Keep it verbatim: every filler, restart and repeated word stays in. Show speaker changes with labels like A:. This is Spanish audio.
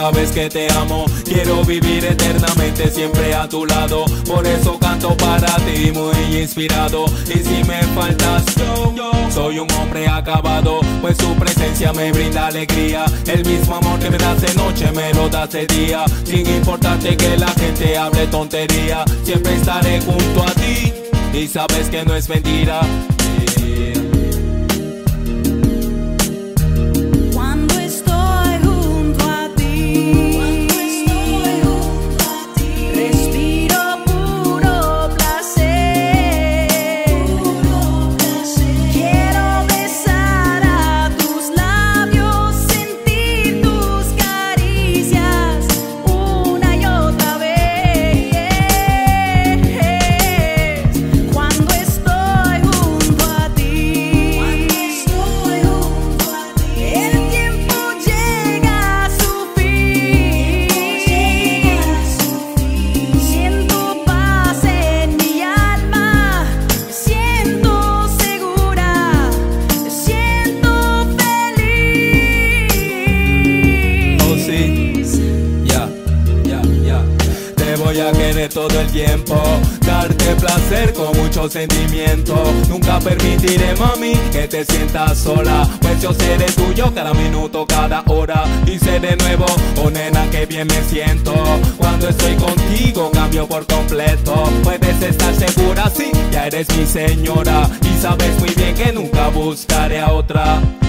A: sabes que te amo. Quiero vivir eternamente siempre a tu lado. Por eso canto para ti muy inspirado. Y si me faltas yo, yo soy un hombre acabado, pues su presencia me brinda alegría. El mismo amor que me das de noche me lo das de día. Sin importarte que la gente hable tontería, siempre estaré junto a ti y sabes que no es mentira. Yeah. Voy a querer todo el tiempo, darte placer con mucho sentimiento. Nunca permitiré, mami, que te sientas sola, pues yo seré tuyo cada minuto, cada hora. Dice de nuevo, oh nena, que bien me siento. Cuando estoy contigo cambio por completo. Puedes estar segura, sí, ya eres mi señora. Y sabes muy bien que nunca buscaré a otra.